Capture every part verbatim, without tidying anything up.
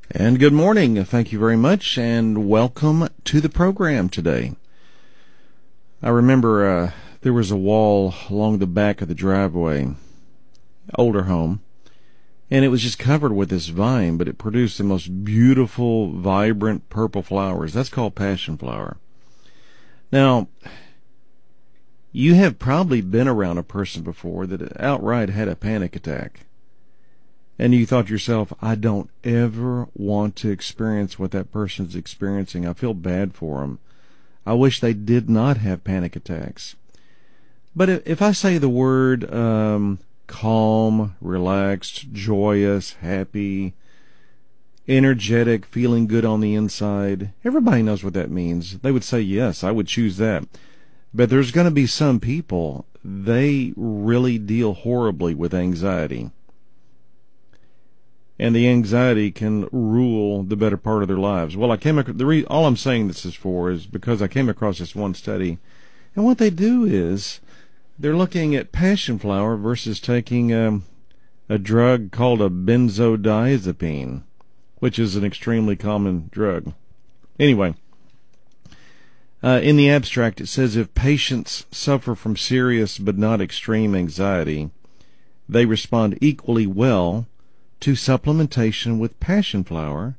And good morning. Thank you very much, and welcome to the program today. I remember uh, there was a wall along the back of the driveway, older home, and it was just covered with this vine, but it produced the most beautiful, vibrant purple flowers. That's called passion flower. Now, you have probably been around a person before that outright had a panic attack. And you thought to yourself, I don't ever want to experience what that person's experiencing. I feel bad for them. I wish they did not have panic attacks. But if I say the word um, calm, relaxed, joyous, happy, energetic, feeling good on the inside, everybody knows what that means. They would say, yes, I would choose that. But there's going to be some people, they really deal horribly with anxiety. And the anxiety can rule the better part of their lives. Well, I came ac- the re- all I'm saying this is for is because I came across this one study, and what they do is they're looking at passion flower versus taking um, a drug called a benzodiazepine, which is an extremely common drug. Anyway, uh, in the abstract it says if patients suffer from serious but not extreme anxiety, they respond equally well to supplementation with passion flower,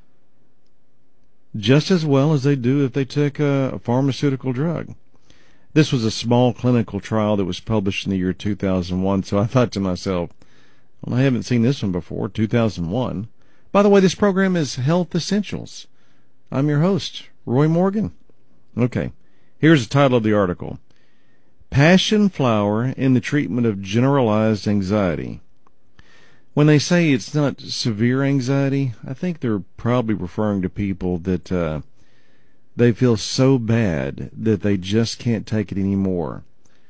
just as well as they do if they took a, a pharmaceutical drug. This was a small clinical trial that was published in the year two thousand one, so I thought to myself, well, I haven't seen this one before, two thousand one. By the way, this program is Health Essentials. I'm your host, Roy Morgan. Okay, here's the title of the article. Passion flower in the treatment of generalized anxiety. When they say it's not severe anxiety, I think they're probably referring to people that uh, they feel so bad that they just can't take it anymore.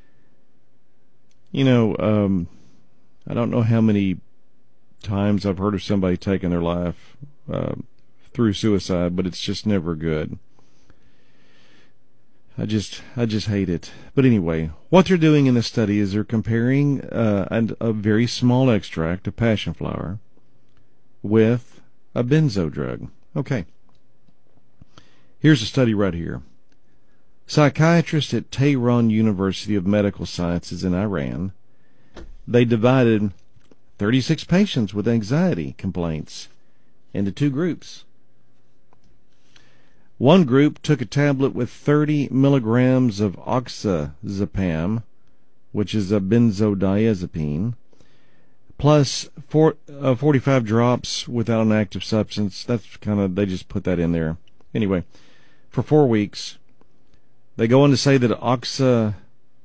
You know, um, I don't know how many times I've heard of somebody taking their life uh, through suicide, but it's just never good. I just, I just hate it. But anyway, what they're doing in this study is they're comparing uh, a, a very small extract of passion flower with a benzo drug. Okay. Here's a study right here. Psychiatrists at Tehran University of Medical Sciences in Iran, they divided thirty-six patients with anxiety complaints into two groups. One group took a tablet with thirty milligrams of oxazepam, which is a benzodiazepine, plus four, uh, forty-five drops without an active substance. That's kind of, they just put that in there. Anyway, for four weeks, they go on to say that oxazepam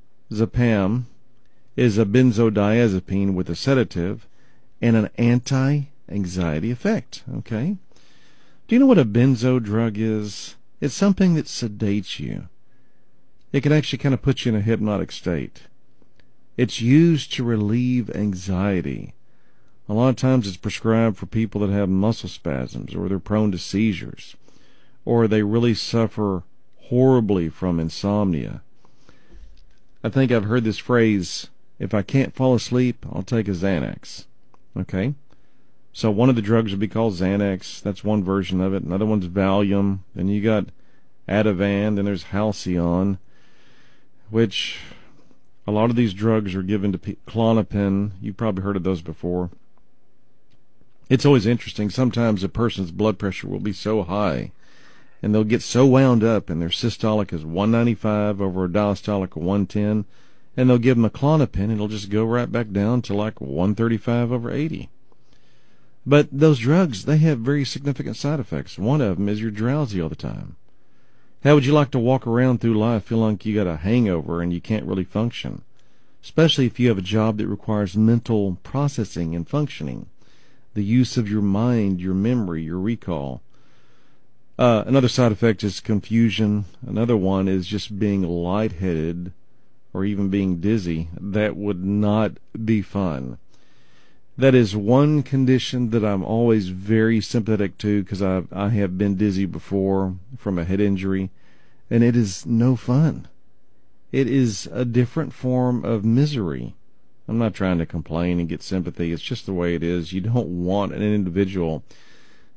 is a benzodiazepine with a sedative and an anti-anxiety effect. Okay? Do you know what a benzo drug is? It's something that sedates you. It can actually kind of put you in a hypnotic state. It's used to relieve anxiety. A lot of times it's prescribed for people that have muscle spasms, or they're prone to seizures, or they really suffer horribly from insomnia. I think I've heard this phrase, if I can't fall asleep, I'll take a Xanax. Okay? So one of the drugs would be called Xanax. That's one version of it. Another one's Valium. Then you got Ativan. Then there's Halcyon, which a lot of these drugs are given to pe- Klonopin. You've probably heard of those before. It's always interesting. Sometimes a person's blood pressure will be so high, and they'll get so wound up, and their systolic is one ninety-five over a diastolic of one ten, and they'll give them a Klonopin, and it'll just go right back down to like one thirty-five over eighty. But those drugs, they have very significant side effects. One of them is you're drowsy all the time. How would you like to walk around through life feeling like you got a hangover and you can't really function? Especially if you have a job that requires mental processing and functioning. The use of your mind, your memory, your recall. Uh, another side effect is confusion. Another one is just being lightheaded or even being dizzy. That would not be fun. That is one condition that I'm always very sympathetic to, because I I have been dizzy before from a head injury, and it is no fun. It is a different form of misery. I'm not trying to complain and get sympathy. It's just the way it is. You don't want an individual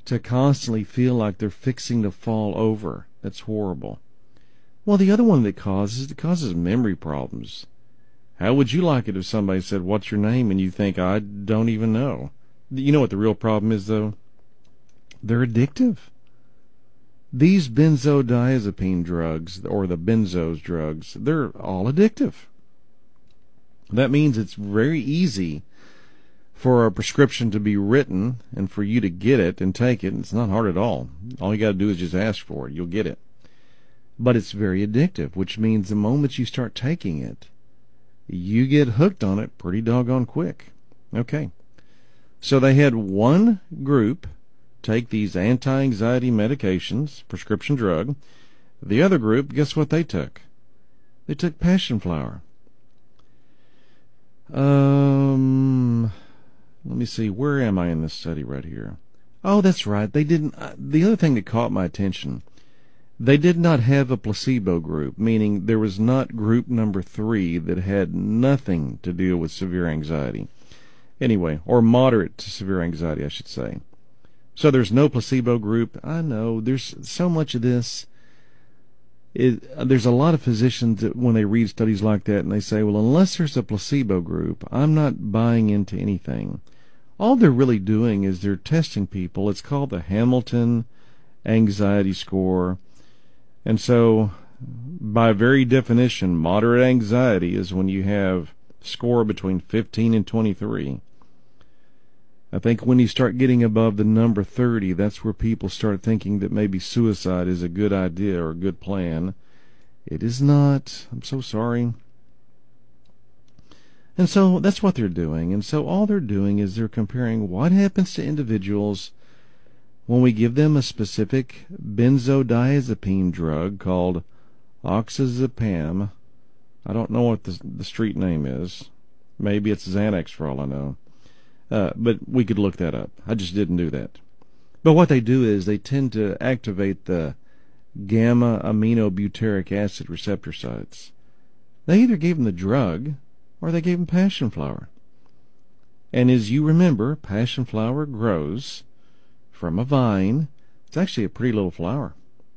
to constantly feel like they're fixing to fall over. That's horrible. Well, the other one that causes it causes memory problems. How would you like it if somebody said, "What's your name?" and you think, "I don't even know"? You know what the real problem is, though? They're addictive. These benzodiazepine drugs, or the benzos drugs, they're all addictive. That means it's very easy for a prescription to be written and for you to get it and take it. It's not hard at all. All you got to do is just ask for it. You'll get it. But it's very addictive, which means the moment you start taking it, you get hooked on it pretty doggone quick. Okay. So they had one group take these anti-anxiety medications, prescription drug. The other group, guess what they took? They took passion flower. Um, let me see. Where am I in this study right here? Oh, that's right. They didn't. Uh, the other thing that caught my attention, they did not have a placebo group, meaning there was not group number three that had nothing to deal with severe anxiety. Anyway, or moderate to severe anxiety, I should say. So there's no placebo group. I know there's so much of this. It, there's a lot of physicians that when they read studies like that and they say, well, unless there's a placebo group, I'm not buying into anything. All they're really doing is they're testing people. It's called the Hamilton Anxiety Score. And so, by very definition, moderate anxiety is when you have a score between fifteen and twenty-three. I think when you start getting above the number thirty, that's where people start thinking that maybe suicide is a good idea or a good plan. It is not. I'm so sorry. And so that's what they're doing. And so all they're doing is they're comparing what happens to individuals when we give them a specific benzodiazepine drug called oxazepam. I don't know what the, the street name is. Maybe it's Xanax for all I know. Uh, but we could look that up. I just didn't do that. But what they do is they tend to activate the gamma aminobutyric acid receptor sites. They either gave them the drug or they gave them passion flower. And as you remember, passion flower grows from a vine. It's actually a pretty little flower.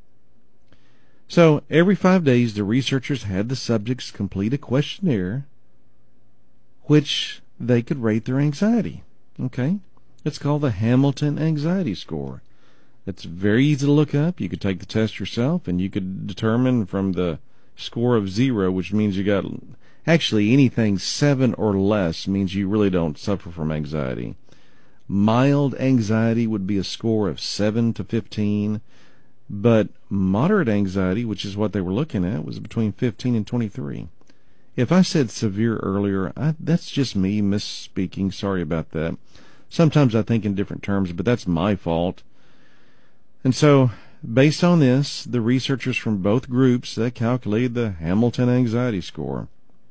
So every five days the researchers had the subjects complete a questionnaire which they could rate their anxiety. Okay? It's called the Hamilton Anxiety Score. It's very easy to look up. You could take the test yourself and you could determine from the score of zero, which means you got actually anything seven or less means you really don't suffer from anxiety. Mild anxiety would be a score of seven to fifteen, but moderate anxiety, which is what they were looking at, was between fifteen and twenty-three. If I said severe earlier, I, that's just me misspeaking. Sorry about that. Sometimes I think in different terms, but that's my fault. And so, based on this, the researchers from both groups, they calculated the Hamilton Anxiety Score.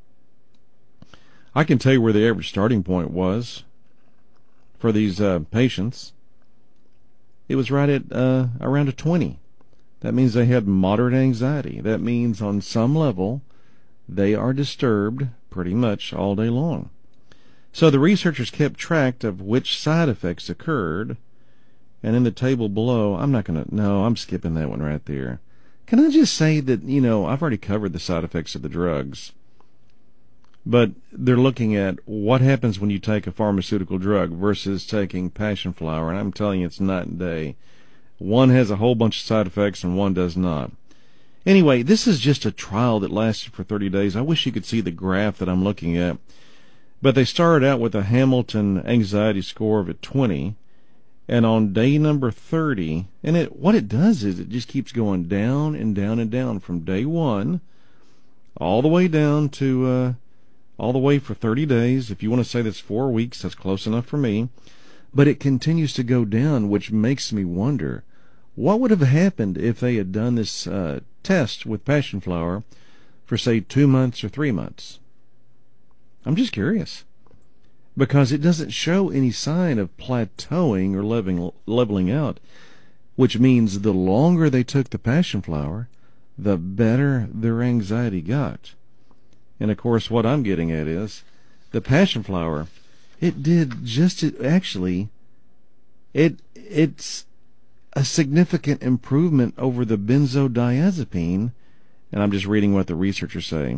I can tell you where the average starting point was for these uh, patients. It was right at uh, around a twenty. That means they had moderate anxiety. That means on some level they are disturbed pretty much all day long. So the researchers kept track of which side effects occurred, and in the table below, I'm not going to, no, I'm skipping that one right there. Can I just say that, you know, I've already covered the side effects of the drugs, but they're looking at what happens when you take a pharmaceutical drug versus taking passion flower, and I'm telling you it's night and day. One has a whole bunch of side effects and one does not. Anyway, this is just a trial that lasted for thirty days. I wish you could see the graph that I'm looking at. But they started out with a Hamilton Anxiety Score of at twenty, and on day number thirty, and it what it does is it just keeps going down and down and down from day one all the way down to uh, all the way for thirty days. If you want to say that's four weeks, that's close enough for me. But it continues to go down, which makes me wonder, what would have happened if they had done this uh, test with passion flower for, say, two months or three months? I'm just curious, because it doesn't show any sign of plateauing or leveling, leveling out, which means the longer they took the passion flower, the better their anxiety got. And, of course, what I'm getting at is the passion flower, it did just, it, actually, it it's a significant improvement over the benzodiazepine, and I'm just reading what the researchers say.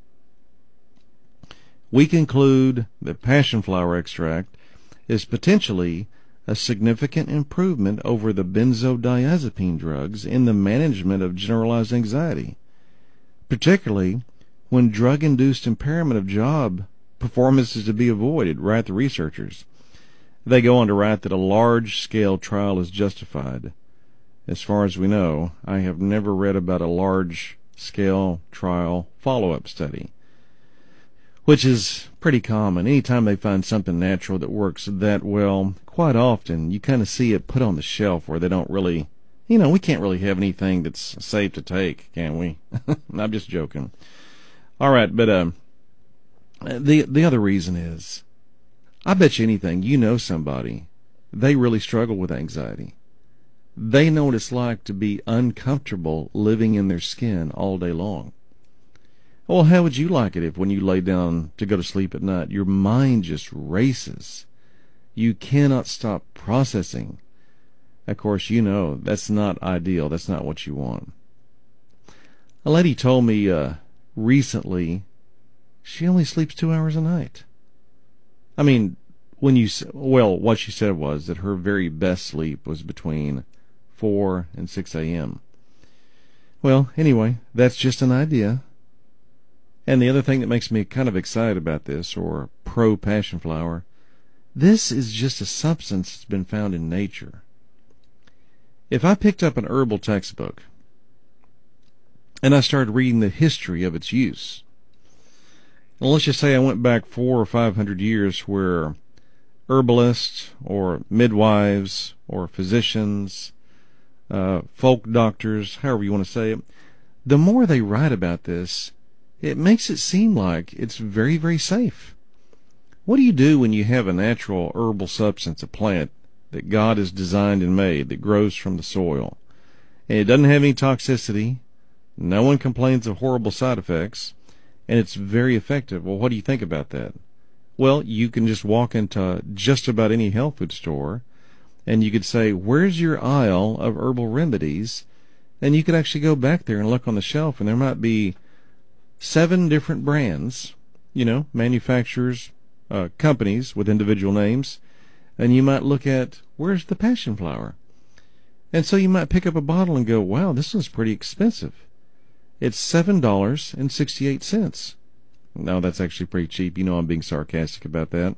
We conclude that passion flower extract is potentially a significant improvement over the benzodiazepine drugs in the management of generalized anxiety, particularly when drug-induced impairment of job performance is to be avoided, write the researchers. They go on to write that a large-scale trial is justified. As far as we know, I have never read about a large-scale trial follow-up study, which is pretty common. Anytime they find something natural that works that well, quite often you kind of see it put on the shelf where they don't really, you know, we can't really have anything that's safe to take, can we? I'm just joking. All right, but um, the the other reason is, I bet you anything, you know somebody, they really struggle with anxiety. They know what it's like to be uncomfortable living in their skin all day long. Well, how would you like it if when you lay down to go to sleep at night, your mind just races? You cannot stop processing. Of course, you know that's not ideal. That's not what you want. A lady told me uh, recently she only sleeps two hours a night. I mean, when you, well, what she said was that her very best sleep was between four and six a.m. Well, anyway, that's just an idea. And the other thing that makes me kind of excited about this, or pro-passion flower, this is just a substance that's been found in nature. If I picked up an herbal textbook and I started reading the history of its use, well, let's just say I went back four or five hundred years where herbalists or midwives or physicians, uh, folk doctors, however you want to say it, the more they write about this, it makes it seem like it's very, very safe. What do you do when you have a natural herbal substance, a plant that God has designed and made that grows from the soil, and it doesn't have any toxicity, no one complains of horrible side effects, and it's very effective? Well, what do you think about that? Well, you can just walk into just about any health food store, and you could say, where's your aisle of herbal remedies? And you could actually go back there and look on the shelf, and there might be seven different brands, you know, manufacturers, uh, companies with individual names, and you might look at, where's the passion flower? And so you might pick up a bottle and go, wow, this one's pretty expensive. It's seven dollars and sixty-eight cents. No, that's actually pretty cheap. You know I'm being sarcastic about that.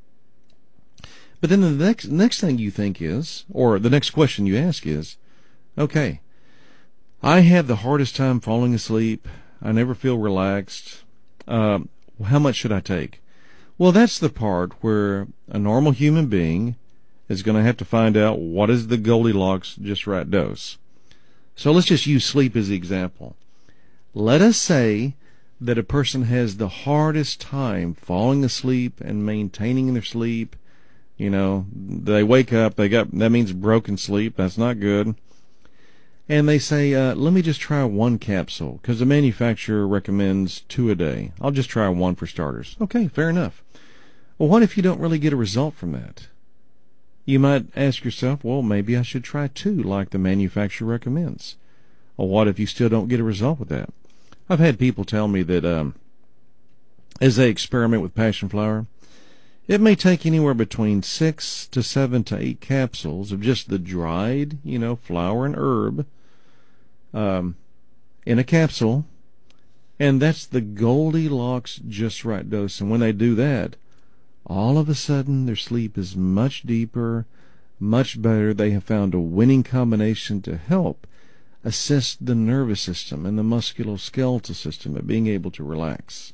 But then the next next thing you think is, or the next question you ask is, okay, I have the hardest time falling asleep. I never feel relaxed. Uh, how much should I take? Well, that's the part where a normal human being is going to have to find out what is the Goldilocks just right dose. So let's just use sleep as the example. Let us say that a person has the hardest time falling asleep and maintaining their sleep. You know, they wake up, they got, that means broken sleep. That's not good. And they say, uh, let me just try one capsule, because the manufacturer recommends two a day. I'll just try one for starters. Okay, fair enough. Well, what if you don't really get a result from that? You might ask yourself, well, maybe I should try two like the manufacturer recommends. Well, what if you still don't get a result with that? I've had people tell me that um, as they experiment with passion flower, it may take anywhere between six to seven to eight capsules of just the dried, you know, flower and herb um, in a capsule, and that's the Goldilocks just right dose. And when they do that, all of a sudden their sleep is much deeper, much better. They have found a winning combination to help assist the nervous system and the musculoskeletal system at being able to relax.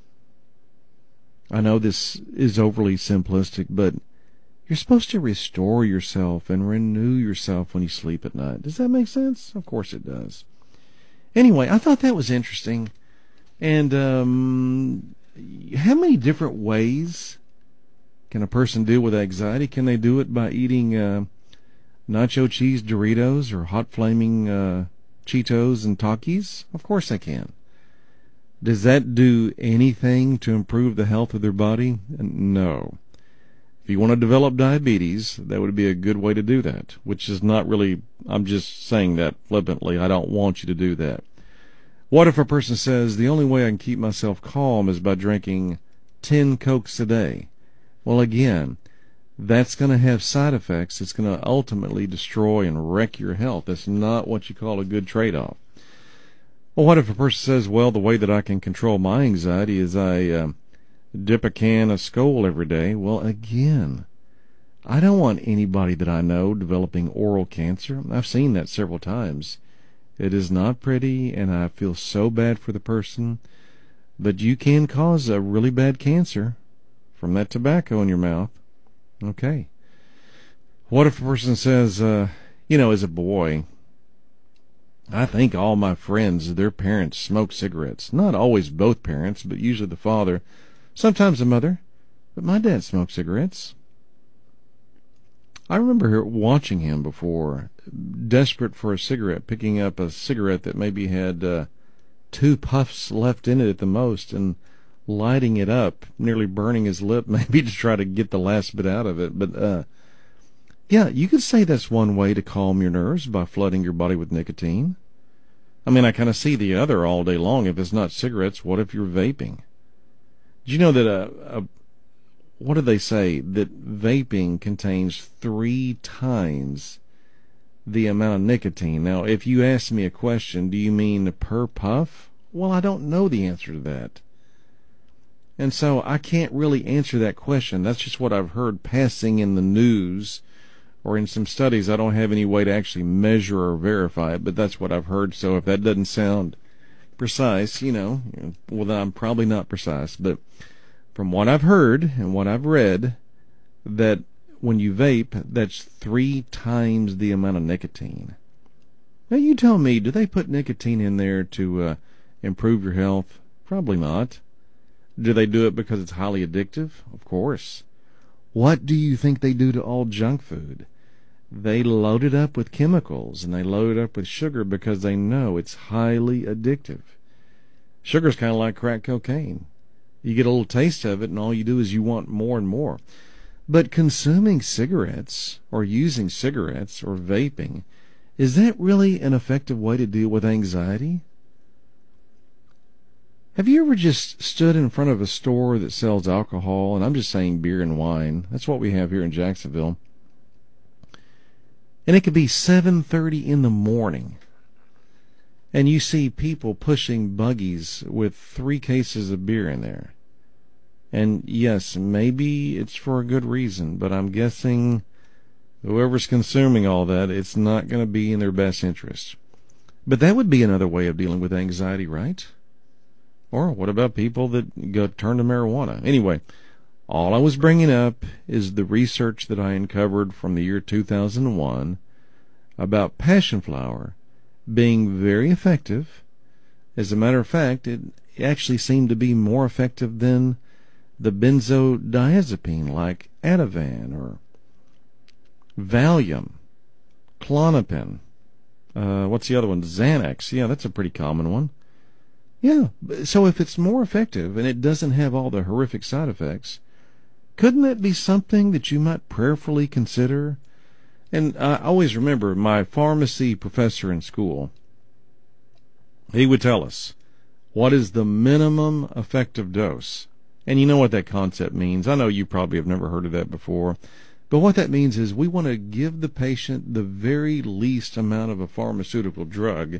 I know this is overly simplistic, but you're supposed to restore yourself and renew yourself when you sleep at night. Does that make sense? Of course it does. Anyway, I thought that was interesting. And um, how many different ways can a person deal with anxiety? Can they do it by eating uh, nacho cheese Doritos or hot flaming uh, Cheetos and Takis? Of course they can. Does that do anything to improve the health of their body? No. If you want to develop diabetes, that would be a good way to do that, which is not really, I'm just saying that flippantly. I don't want you to do that. What if a person says, the only way I can keep myself calm is by drinking ten Cokes a day? Well, again, that's going to have side effects. It's going to ultimately destroy and wreck your health. That's not what you call a good trade-off. Well, what if a person says, well, the way that I can control my anxiety is I uh, dip a can of Skol every day? Well, again, I don't want anybody that I know developing oral cancer. I've seen that several times. It is not pretty, and I feel so bad for the person. But you can cause a really bad cancer from that tobacco in your mouth. Okay. What if a person says, uh, you know, as a boy, I think all my friends, their parents smoke cigarettes. Not always both parents, but usually the father. Sometimes the mother. But my dad smoked cigarettes. I remember watching him before, desperate for a cigarette, picking up a cigarette that maybe had uh, two puffs left in it at the most, and lighting it up, nearly burning his lip, maybe to try to get the last bit out of it. But, uh, yeah, you could say that's one way to calm your nerves, by flooding your body with nicotine. I mean, I kind of see the other all day long. If it's not cigarettes, what if you're vaping? Did you know that, a, a, what do they say, that vaping contains three times the amount of nicotine? Now, if you ask me a question, do you mean per puff? Well, I don't know the answer to that. And so I can't really answer that question. That's just what I've heard passing in the news or in some studies. I don't have any way to actually measure or verify it, but that's what I've heard. So if that doesn't sound precise, you know, well, then I'm probably not precise. But from what I've heard and what I've read, that when you vape, that's three times the amount of nicotine. Now you tell me, do they put nicotine in there to uh, improve your health? Probably not. Do they do it because it's highly addictive? Of course. What do you think they do to all junk food? They load it up with chemicals, and they load it up with sugar because they know it's highly addictive. Sugar's kind of like crack cocaine. You get a little taste of it, and all you do is you want more and more. But consuming cigarettes, or using cigarettes, or vaping, is that really an effective way to deal with anxiety? Have you ever just stood in front of a store that sells alcohol, and I'm just saying beer and wine, that's what we have here in Jacksonville, and it could be seven thirty in the morning, and you see people pushing buggies with three cases of beer in there. And yes, maybe it's for a good reason, but I'm guessing whoever's consuming all that, it's not going to be in their best interest. But that would be another way of dealing with anxiety, right? Or what about people that go turn to marijuana? Anyway, all I was bringing up is the research that I uncovered from the year two thousand one about passion flower being very effective. As a matter of fact, it actually seemed to be more effective than the benzodiazepine like Ativan or Valium, Klonopin. Uh, what's the other one? Xanax. Yeah, that's a pretty common one. Yeah, so if it's more effective and it doesn't have all the horrific side effects, couldn't that be something that you might prayerfully consider? And I always remember my pharmacy professor in school, he would tell us, what is the minimum effective dose? And you know what that concept means. I know you probably have never heard of that before. But what that means is we want to give the patient the very least amount of a pharmaceutical drug,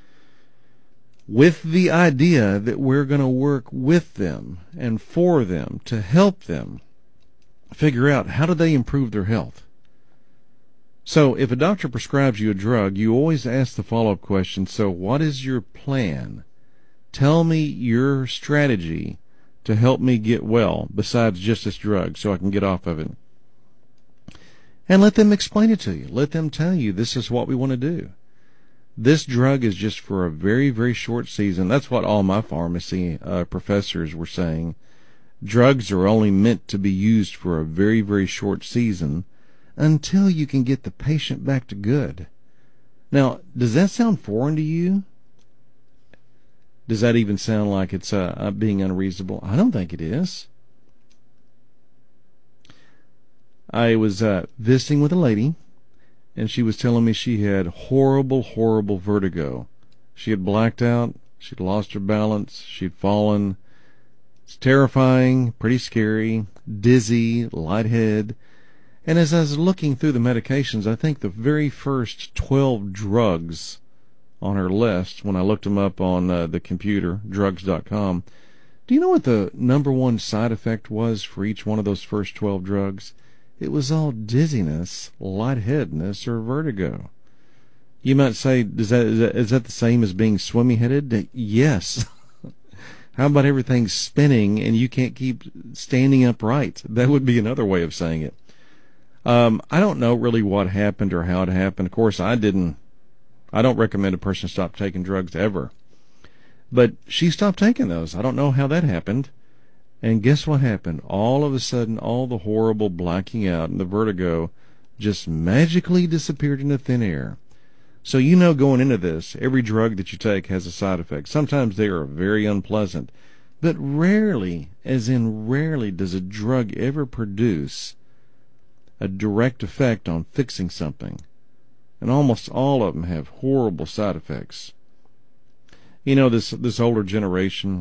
with the idea that we're going to work with them and for them to help them figure out how do they improve their health. So if a doctor prescribes you a drug, you always ask the follow-up question, so what is your plan? Tell me your strategy to help me get well besides just this drug so I can get off of it. And let them explain it to you. Let them tell you this is what we want to do. This drug is just for a very, very short season. That's what all my pharmacy uh, professors were saying. Drugs are only meant to be used for a very, very short season until you can get the patient back to good. Now, does that sound foreign to you? Does that even sound like it's uh, being unreasonable? I don't think it is. I was uh, visiting with a lady, and she was telling me she had horrible, horrible vertigo. She had blacked out. She'd lost her balance. She'd fallen. It's terrifying, pretty scary, dizzy, lightheaded. And as I was looking through the medications, I think the very first twelve drugs on her list, when I looked them up on uh, the computer, drugs dot com, do you know what the number one side effect was for each one of those first twelve drugs? It was all dizziness, lightheadedness, or vertigo. You might say, is that, is that, is that the same as being swimmy-headed? Yes. How about everything spinning and you can't keep standing upright? That would be another way of saying it. Um, I don't know really what happened or how it happened. Of course, I didn't. I don't recommend a person stop taking drugs ever. But she stopped taking those. I don't know how that happened. And guess what happened? All of a sudden, all the horrible blacking out and the vertigo just magically disappeared into thin air. So you know going into this, every drug that you take has a side effect. Sometimes they are very unpleasant. But rarely, as in rarely, does a drug ever produce a direct effect on fixing something. And almost all of them have horrible side effects. You know, this this older generation,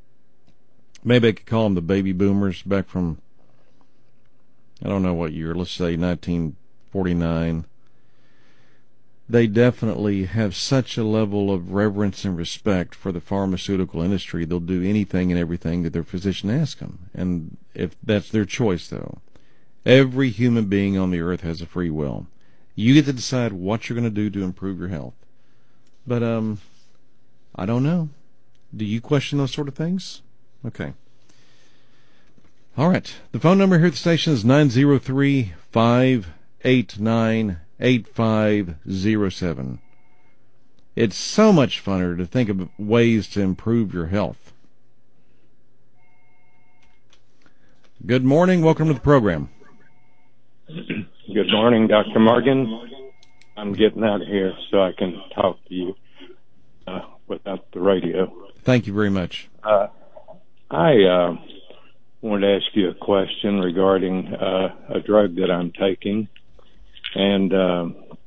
maybe I could call them the baby boomers back from, I don't know what year, let's say nineteen forty-nine. They definitely have such a level of reverence and respect for the pharmaceutical industry, they'll do anything and everything that their physician asks them. And if that's their choice, though. Every human being on the earth has a free will. You get to decide what you're going to do to improve your health. But, um, I don't know. Do you question those sort of things? Okay. All right. The phone number here at the station is nine zero three, five eight nine, eight five zero seven. It's so much funner to think of ways to improve your health. Good morning. Welcome to the program. Good morning, Doctor Morgan. I'm getting out of here so I can talk to you uh, without the radio. Thank you very much. Uh, I uh, wanted to ask you a question regarding uh, a drug that I'm taking. And uh,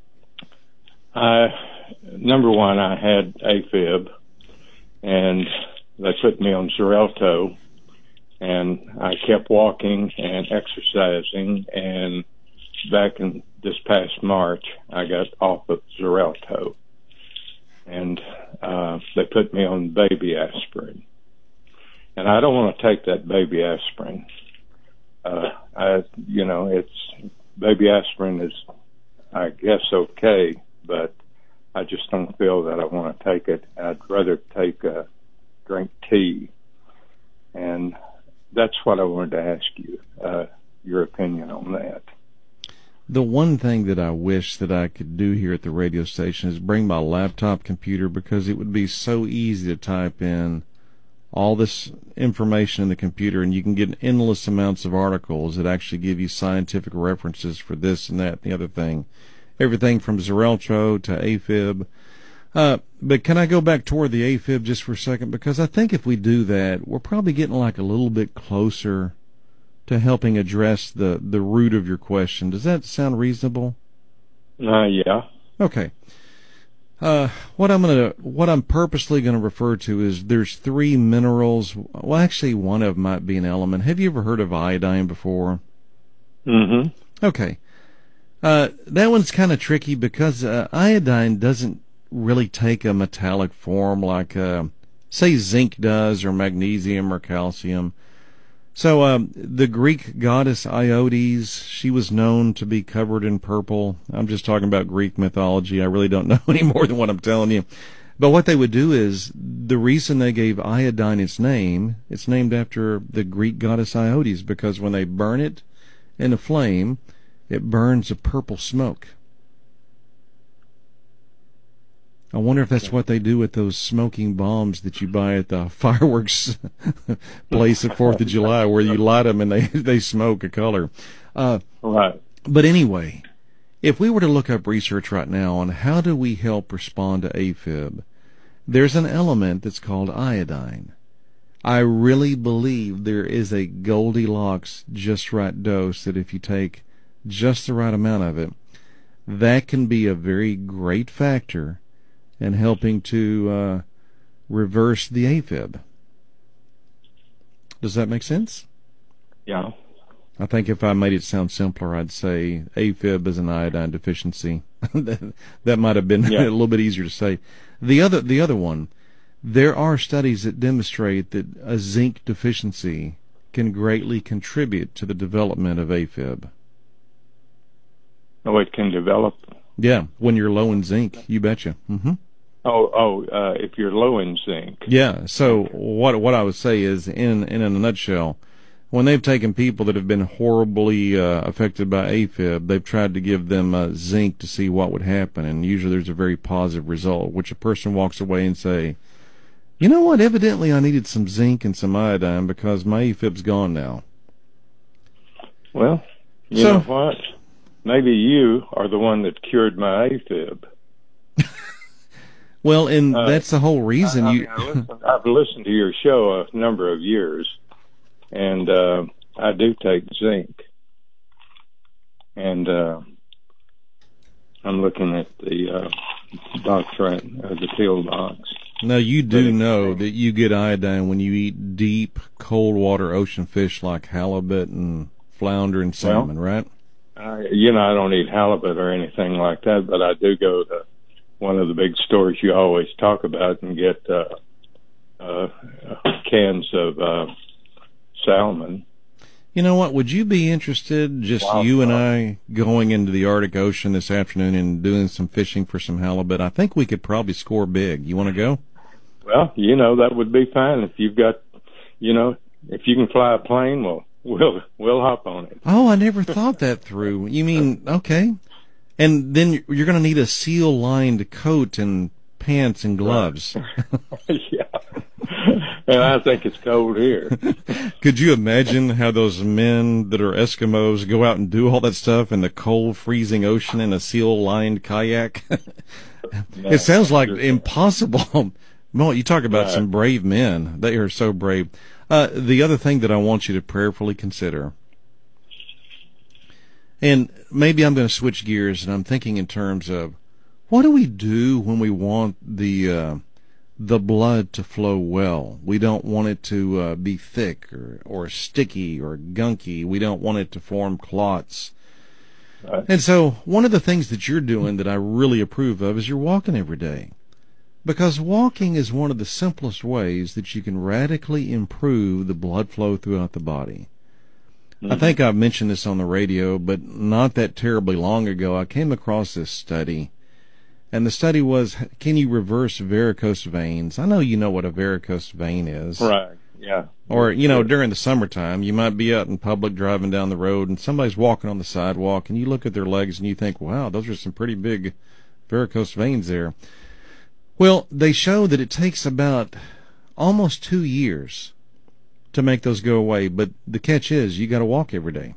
I, number one, I had AFib, and they put me on Xarelto, and I kept walking and exercising, and back in this past March, I got off of Xarelto, and uh, they put me on baby aspirin. And I don't want to take that baby aspirin. Uh, I, you know, it's, baby aspirin is, I guess, okay, but I just don't feel that I want to take it. I'd rather take, uh, drink tea. And that's what I wanted to ask you, uh, your opinion on that. The one thing that I wish that I could do here at the radio station is bring my laptop computer, because it would be so easy to type in all this information in the computer, and you can get endless amounts of articles that actually give you scientific references for this and that and the other thing. Everything from Xarelto to AFib. Uh, but can I go back toward the AFib just for a second? Because I think if we do that, we're probably getting like a little bit closer to helping address the, the root of your question. Does that sound reasonable? Uh, yeah. Okay. Uh, what I'm gonna, what I'm purposely gonna refer to is there's three minerals. Well, actually, one of them might be an element. Have you ever heard of iodine before? Mm-hmm. Okay. Uh, that one's kind of tricky because uh, iodine doesn't really take a metallic form like, uh, say, zinc does, or magnesium or calcium. So um, the Greek goddess Iodes, she was known to be covered in purple. I'm just talking about Greek mythology. I really don't know any more than what I'm telling you. But what they would do is, the reason they gave iodine its name, it's named after the Greek goddess Iodes, because when they burn it in a flame, it burns a purple smoke. I wonder if that's what they do with those smoking bombs that you buy at the fireworks place at fourth of July, where you light them and they, they smoke a color. Uh, right. But anyway, if we were to look up research right now on how do we help respond to AFib, there's an element that's called iodine. I really believe there is a Goldilocks just right dose that if you take just the right amount of it, that can be a very great factor in helping to uh, reverse the AFib. Does that make sense? Yeah. I think if I made it sound simpler, I'd say AFib is an iodine deficiency. that, that might have been yeah. a little bit easier to say. The other, the other one, there are studies that demonstrate that a zinc deficiency can greatly contribute to the development of AFib. Oh, it can develop? Yeah, when you're low in zinc, you betcha. Mm-hmm. Oh, oh, uh, if you're low in zinc. Yeah, so what what I would say is, in, in a nutshell, when they've taken people that have been horribly uh, affected by AFib, they've tried to give them uh, zinc to see what would happen, and usually there's a very positive result, which a person walks away and say, you know what, evidently I needed some zinc and some iodine because my AFib's gone now. Well, you so, know what? Maybe you are the one that cured my AFib. Well, and uh, that's the whole reason I, I you... mean, I listen, I've listened to your show a number of years, and uh, I do take zinc. And uh, I'm looking at the uh, box right, uh, the pill box. No, you do know that you get iodine when you eat deep, cold water ocean fish like halibut and flounder and salmon, well, right? I, you know, I don't eat halibut or anything like that, but I do go to one of the big stores you always talk about and get uh, uh, cans of uh, salmon. You know what? Would you be interested, just wow. you and I, going into the Arctic Ocean this afternoon and doing some fishing for some halibut? I think we could probably score big. You want to go? Well, you know, that would be fine if you've got, you know, if you can fly a plane, well, we'll we'll hop on it. Oh, I never thought that through. You mean, okay. And then you're going to need a seal-lined coat and pants and gloves. Right. Yeah. And I think it's cold here. Could you imagine how those men that are Eskimos go out and do all that stuff in the cold, freezing ocean in a seal-lined kayak? No, it sounds like impossible. Well, you talk about right. some brave men. They are so brave. Uh, the other thing that I want you to prayerfully consider, and maybe I'm going to switch gears, and I'm thinking in terms of, what do we do when we want the uh, the blood to flow well? We don't want it to uh, be thick or, or sticky or gunky. We don't want it to form clots. Right. And so one of the things that you're doing that I really approve of is you're walking every day. Because walking is one of the simplest ways that you can radically improve the blood flow throughout the body. Mm-hmm. I think I've mentioned this on the radio, but not that terribly long ago, I came across this study. And the study was, can you reverse varicose veins? I know you know what a varicose vein is. Right, yeah. Or, you know, during the summertime, you might be out in public driving down the road, and somebody's walking on the sidewalk, and you look at their legs and you think, wow, those are some pretty big varicose veins there. Well, they show that it takes about almost two years to make those go away, but the catch is you got to walk every day.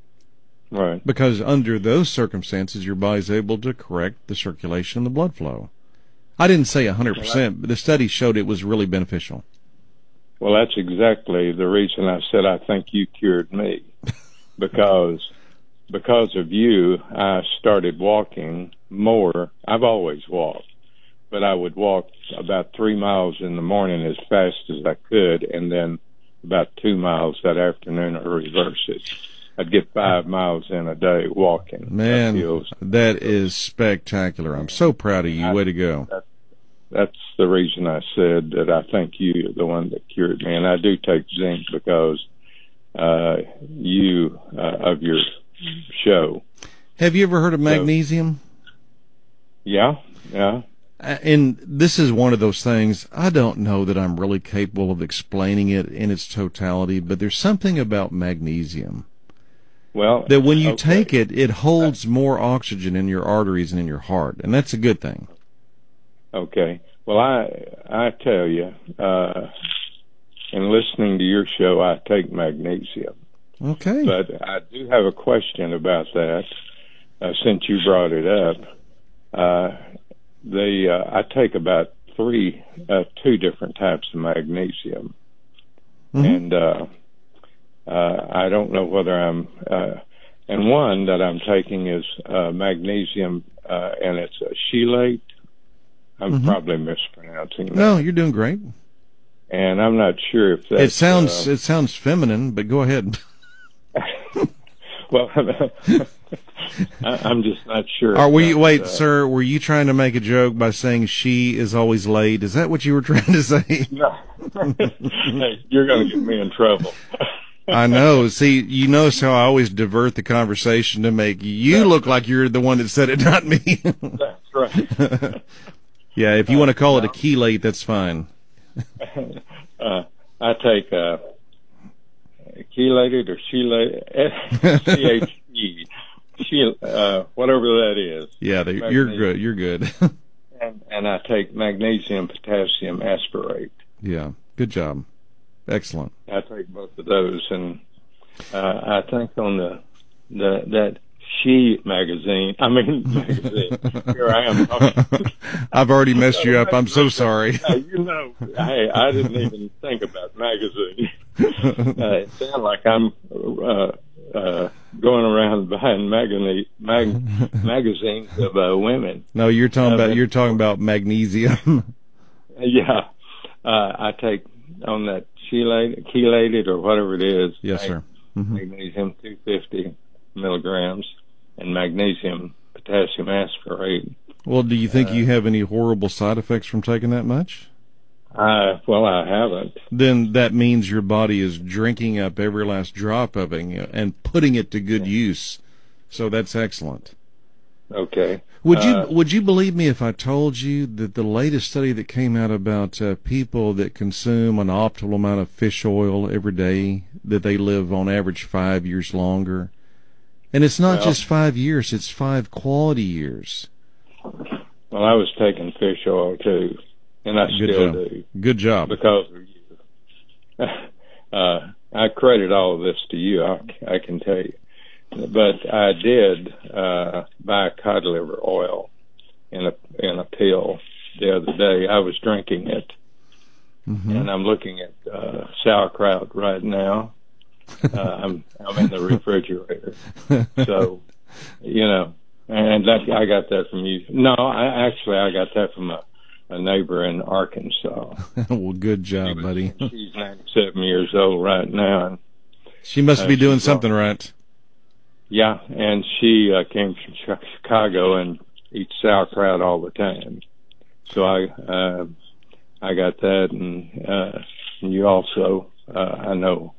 Right. Because under those circumstances, your body's able to correct the circulation and the blood flow. I didn't say one hundred percent, but the study showed it was really beneficial. Well, that's exactly the reason I said I think you cured me. Because because of you, I started walking more. I've always walked, but I would walk about three miles in the morning as fast as I could, and then about two miles that afternoon or reverse it. I'd get five miles in a day walking. Man, that is spectacular. I'm so proud of you. Way to go. That, that's the reason I said that I think you are the one that cured me. And I do take zinc because uh, you, uh, of your show. Have you ever heard of magnesium? So, yeah, yeah. And this is one of those things, I don't know that I'm really capable of explaining it in its totality, but there's something about magnesium. Well, that when you okay. take it, it holds more oxygen in your arteries and in your heart, and that's a good thing. Okay. Well, I I tell you, uh, in listening to your show, I take magnesium. Okay. But I do have a question about that, uh, since you brought it up. Uh, the uh, I take about three, uh, two different types of magnesium, mm-hmm. and uh, uh, I don't know whether I'm. Uh, and one that I'm taking is uh, magnesium, uh, and it's a chelate. I'm Mm-hmm. probably mispronouncing that. No, you're doing great. And I'm not sure if that's... It sounds uh, it sounds feminine, but go ahead. well, I, I'm just not sure. Are we? That's, Wait, uh, sir. Were you trying to make a joke by saying she is always late? Is that what you were trying to say? No. Hey, you're going to get me in trouble. I know. See, you notice how I always divert the conversation to make you That's look like you're the one that said it, not me. That's right. Yeah, if you want to call it a chelate, that's fine. uh, I take uh, chelated or chelated, C H E, Chel- uh, whatever that is. Yeah, they, you're good. You're good. and, and I take magnesium potassium asparate. Yeah, good job. Excellent. I take both of those, and uh, I think on the the that She magazine. I mean magazine. Here I am talking. I've already messed you up. I'm so sorry. Hey, you know, hey, I didn't even think about magazine. Uh, it sounds like I'm uh, uh, going around buying magazine mag, magazines of uh, women. No, you're talking Uh, about you're talking about magnesium. Yeah, uh, I take on that chelated, chelated or whatever it is. Yes, I- sir. Mhm. Magnesium two hundred fifty milligrams and magnesium potassium asparate. Well, do you think you have any horrible side effects from taking that much? Uh, well, I haven't. Then that means your body is drinking up every last drop of it and putting it to good use. So that's excellent. Okay. Would you Uh, would you believe me if I told you that the latest study that came out about uh, people that consume an optimal amount of fish oil every day, that they live on average five years longer? And it's not Well- just five years, it's five quality years. Well, I was taking fish oil too, and I Good still job. do Good job. because of you. uh, I credit all of this to you. I, I can tell you. But I did uh, buy cod liver oil in a in a pill the other day. I was drinking it, Mhm. and I'm looking at uh, sauerkraut right now. Uh, I'm I'm in the refrigerator, so you know, and that I got that from you. No, I actually I got that from a, a neighbor in Arkansas. Well, good job, buddy. She's ninety-seven years old right now, and She must Uh, be doing she's something right. yeah, and she uh, came from Chi- Chicago and eats sauerkraut all the time. So I uh, I got that, and uh, you also uh, I know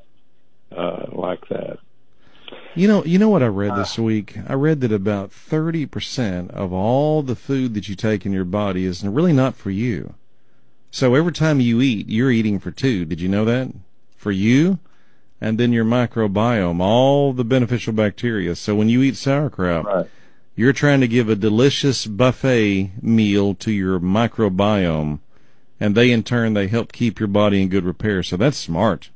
uh, like that. You know, you know what I read this week? I read that about thirty percent of all the food that you take in your body is really not for you. So every time you eat, you're eating for two. Did you know that? For you, and then your microbiome, all the beneficial bacteria. So when you eat sauerkraut, Right. you're trying to give a delicious buffet meal to your microbiome, and they in turn, they help keep your body in good repair. So that's smart.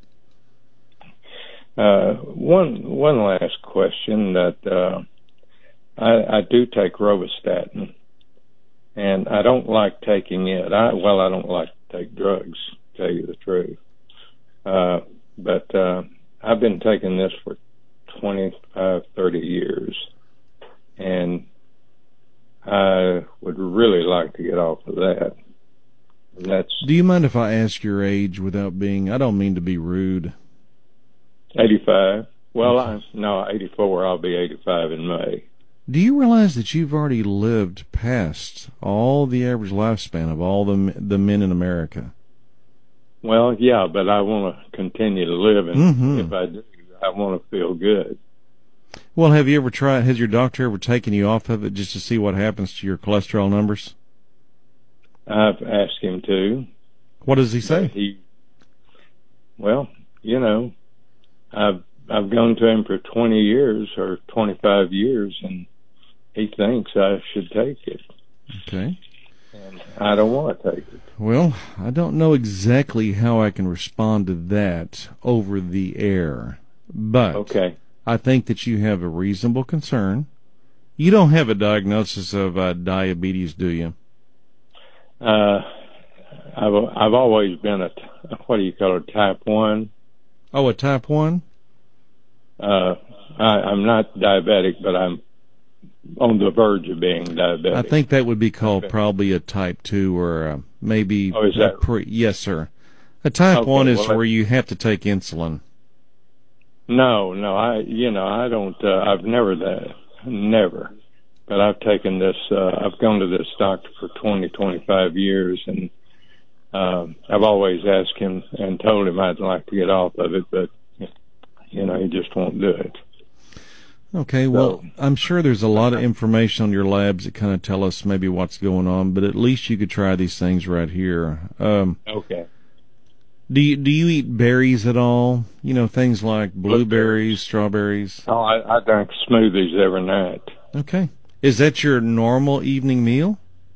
Uh, one one last question that uh, I, I do take rovastatin, and I don't like taking it. I well, I don't like to take drugs, to tell you the truth. Uh, but uh, I've been taking this for twenty-five, thirty years, and I would really like to get off of that. And that's Do you mind if I ask your age without being, I don't mean to be rude. eighty-five. Well, I, no, eighty-four. I'll be eighty-five in May. Do you realize that you've already lived past all the average lifespan of all the the men in America? Well, yeah, but I want to continue to live, and Mhm. if I do, I want to feel good. Well, have you ever tried, has your doctor ever taken you off of it just to see what happens to your cholesterol numbers? I've asked him to. What does he but say? He, well, you know, I've I've gone to him for twenty years or twenty-five years, and he thinks I should take it, Okay. and I don't want to take it. Well, I don't know exactly how I can respond to that over the air, but Okay. I think that you have a reasonable concern. You don't have a diagnosis of uh, diabetes, do you? Uh, I've I've always been a t- what do you call it, type one. Oh, a type one? Uh, I, I'm not diabetic, but I'm on the verge of being diabetic. I think that would be called okay. probably a type two or uh, maybe oh, is that? a pre. Yes, sir. A type okay, one is well, where you have to take insulin. No, no, I, you know, I don't, uh, I've never that, never. But I've taken this, uh, I've gone to this doctor for twenty, twenty-five years, and uh, I've always asked him and told him I'd like to get off of it, but, you know, he just won't do it. Okay, well, so, I'm sure there's a lot of information on your labs that kind of tell us maybe what's going on, but at least you could try these things right here. Um, okay. Do you, do you eat berries at all? You know, things like blueberries, strawberries? Oh, I, I drink smoothies every night. Okay. Is that your normal evening meal?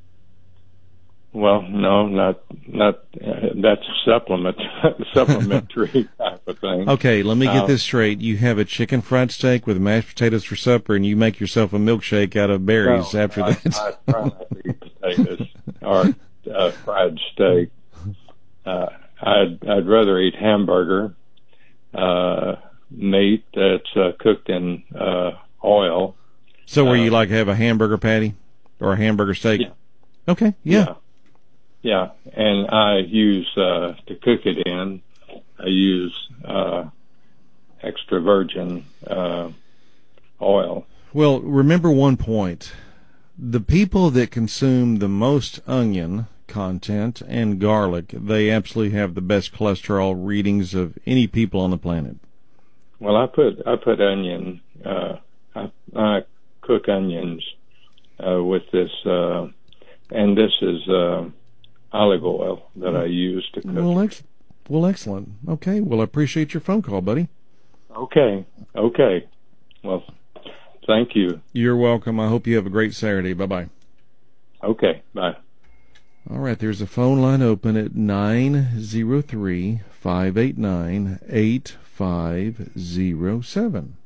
Well, no, not, not, uh, that's supplement, supplementary type of thing. Okay, let me get uh, this straight. You have a chicken fried steak with mashed potatoes for supper, and you make yourself a milkshake out of berries no, after I, that. I try not to eat potatoes or uh, fried steak. Uh, I'd, I'd rather eat hamburger, uh, meat that's uh, cooked in uh, oil. So where uh, you like to have a hamburger patty or a hamburger steak? Yeah. Okay, yeah. Yeah, yeah. And I use, uh, to cook it in, I use uh, extra virgin uh, oil. Well, remember one point. The people that consume the most onion content and garlic, they absolutely have the best cholesterol readings of any people on the planet. Well, I put I put onion. Uh, I, I cook onions uh, with this, uh, and this is uh, olive oil that I use to cook. Well, ex- well, excellent. Okay. Well, I appreciate your phone call, buddy. Okay. Okay. Well, thank you. You're welcome. I hope you have a great Saturday. Bye bye. Okay. Bye. All right, there's a phone line open at nine zero three, five eight nine, eight five zero seven.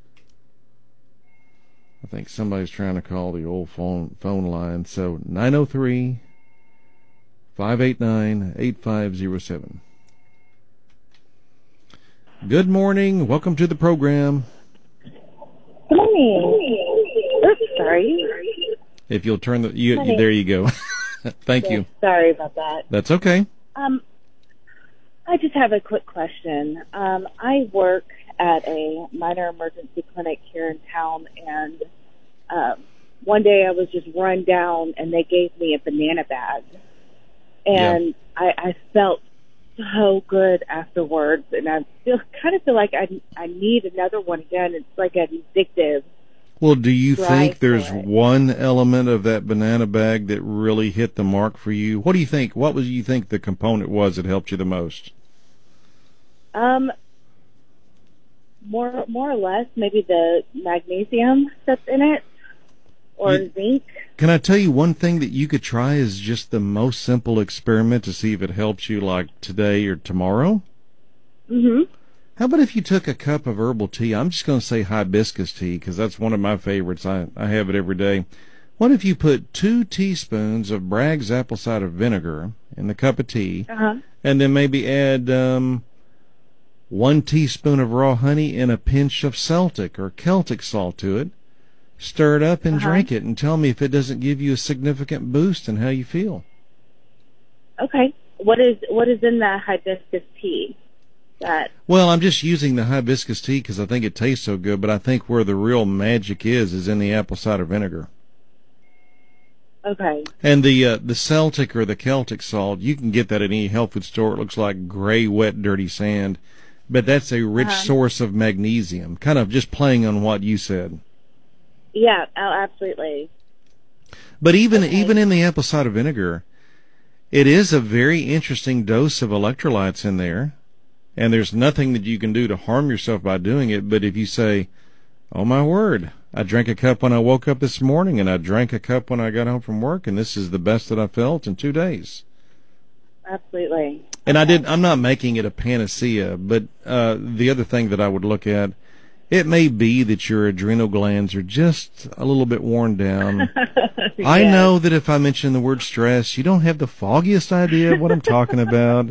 I think somebody's trying to call the old phone phone line, so nine zero three, five eight nine, eight five zero seven. Good morning. Welcome to the program. Good morning. Oops, sorry. If you'll turn the... You, you, there you go. Thank yes, you. Sorry about that. That's okay. Um, I just have a quick question. Um, I work at a minor emergency clinic here in town, and um, one day I was just run down, and they gave me a banana bag, and yeah. I, I felt so good afterwards, and I feel kind of feel like I I need another one again. It's like an addictive. Well, do you think there's one element of that banana bag that really hit the mark for you? What do you think? What was you think the component was that helped you the most? Um, more more or less, maybe the magnesium that's in it, or you, zinc. Can I tell you one thing that you could try is just the most simple experiment to see if it helps you, like today or tomorrow? Mm-hmm. How about if you took a cup of herbal tea? I'm just going to say hibiscus tea because that's one of my favorites. I, I have it every day. What if you put two teaspoons of Bragg's apple cider vinegar in the cup of tea, uh-huh. and then maybe add um, one teaspoon of raw honey and a pinch of Celtic or Celtic salt to it, stir it up and uh-huh. drink it, and tell me if it doesn't give you a significant boost in how you feel. Okay. What is what is in the hibiscus tea? That. Well, I'm just using the hibiscus tea because I think it tastes so good, but I think where the real magic is is in the apple cider vinegar. Okay. And the uh, the Celtic or the Celtic salt, you can get that at any health food store. It looks like gray, wet, dirty sand, but that's a rich uh-huh. source of magnesium, kind of just playing on what you said. Yeah, oh, absolutely. But even okay. even in the apple cider vinegar, it is a very interesting dose of electrolytes in there. And there's nothing that you can do to harm yourself by doing it. But if you say, oh, my word, I drank a cup when I woke up this morning, and I drank a cup when I got home from work, and this is the best that I felt in two days. Absolutely. And okay. I did, I'm not making it a panacea, but uh, the other thing that I would look at, it may be that your adrenal glands are just a little bit worn down. yes. I know that if I mention the word stress, you don't have the foggiest idea of what I'm talking about.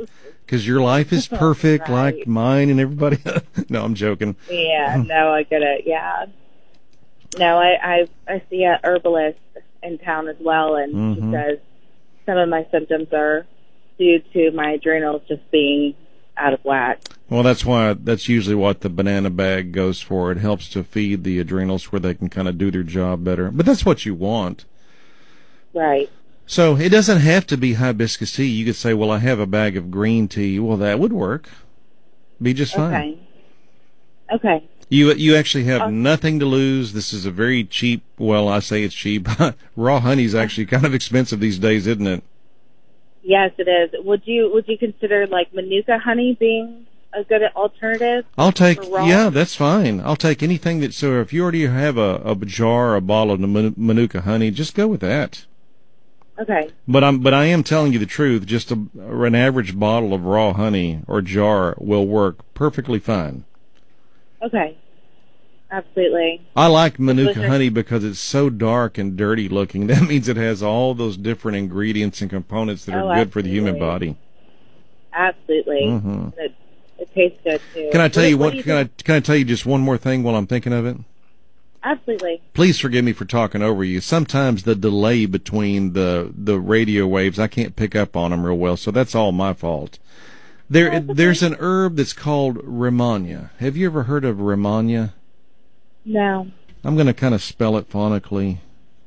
because your life is perfect Right. like mine and everybody. No, I'm joking. Yeah, no, I get it. Yeah. No, I, I, I see a herbalist in town as well, and Mhm. she says some of my symptoms are due to my adrenals just being out of whack. Well, that's why that's usually what the banana bag goes for. It helps to feed the adrenals where they can kind of do their job better. But that's what you want. Right. So it doesn't have to be hibiscus tea. You could say, well, I have a bag of green tea. Well, that would work. Be just fine. Okay. Okay. You you actually have Uh, nothing to lose. This is a very cheap, well, I say it's cheap. Raw honey is actually kind of expensive these days, isn't it? Yes, it is. Would you would you consider like Manuka honey being a good alternative? I'll take, For raw? yeah, that's fine. I'll take anything that, so if you already have a, a jar, a bottle of Man- Manuka honey, just go with that. Okay. But I'm, but I am telling you the truth. Just a, an average bottle of raw honey or jar will work perfectly fine. Okay. Absolutely. I like Manuka Delicious. honey because it's so dark and dirty looking. That means it has all those different ingredients and components that are Oh, good for the human absolutely. body. Absolutely. Mhm. It, it tastes good too. Can I tell What- you what what? do you Can I think- can I tell you just one more thing while I'm thinking of it? Absolutely. Please forgive me for talking over you. Sometimes the delay between the the radio waves, I can't pick up on them real well, so that's all my fault. There, Oh, that's okay. there's an herb that's called Rehmannia. Have you ever heard of Rehmannia? No. I'm going to kind of spell it phonetically.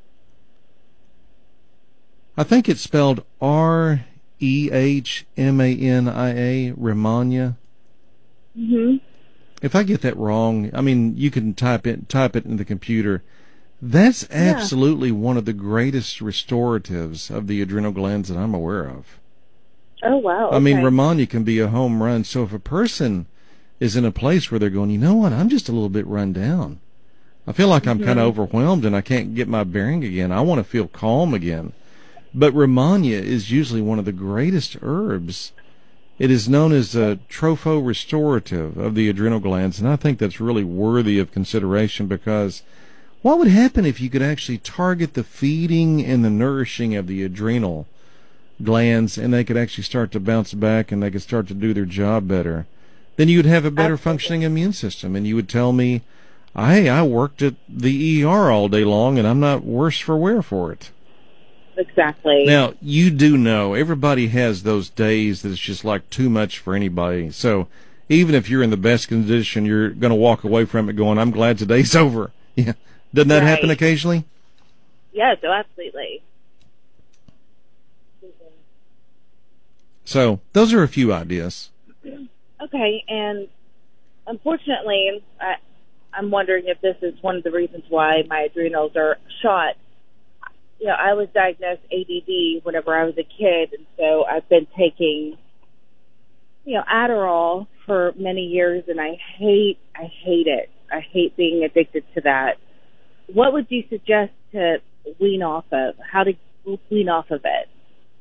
I think it's spelled R E H M A N I A, Rehmannia. Mhm. If I get that wrong, I mean, you can type it type it in the computer. That's absolutely one of the greatest restoratives of the adrenal glands that I'm aware of. Oh wow. I mean, okay. Rehmannia can be a home run. So if a person is in a place where they're going, you know what, I'm just a little bit run down. I feel like I'm kind of overwhelmed and I can't get my bearing again. I want to feel calm again. But Rehmannia is usually one of the greatest herbs. It is known as a tropho restorative of the adrenal glands, and I think that's really worthy of consideration because what would happen if you could actually target the feeding and the nourishing of the adrenal glands and they could actually start to bounce back and they could start to do their job better? Then you'd have a better Absolutely. functioning immune system, and you would tell me, hey, I worked at the E R all day long and I'm not worse for wear for it. Exactly. Now, you do know everybody has those days that it's just like too much for anybody. So even if you're in the best condition, you're going to walk away from it going, I'm glad today's over. Yeah. Doesn't that happen Right. occasionally? Yes, oh, absolutely. So those are a few ideas. Okay, and unfortunately, I, I'm wondering if this is one of the reasons why my adrenals are shot. You know, I was diagnosed A D D whenever I was a kid, and so I've been taking, you know, Adderall for many years, and I hate, I hate it. I hate being addicted to that. What would you suggest to wean off of? How to wean off of it?